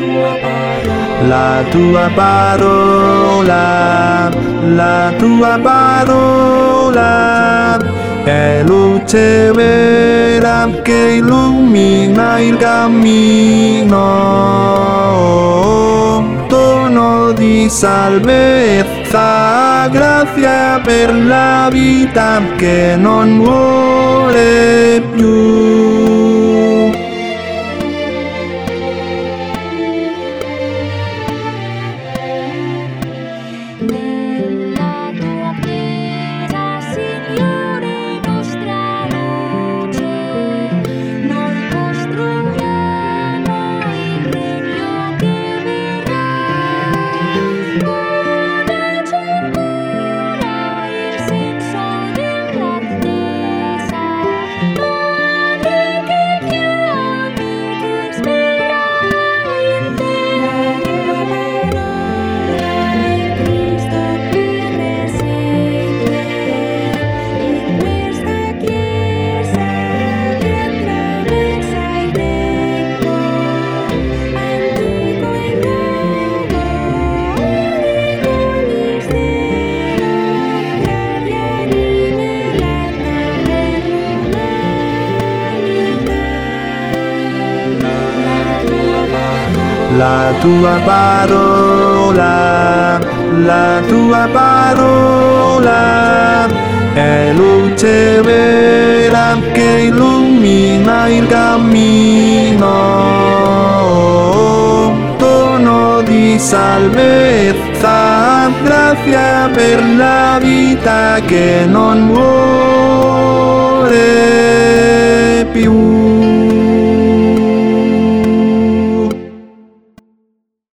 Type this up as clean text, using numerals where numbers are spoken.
La tua parola è luce vera che illumina il cammino, dono di salvezza, grazia per la vita che non muore più. La tua parola è luce vera che illumina il cammino, dono di salvezza, grazia per la vita che non muore più.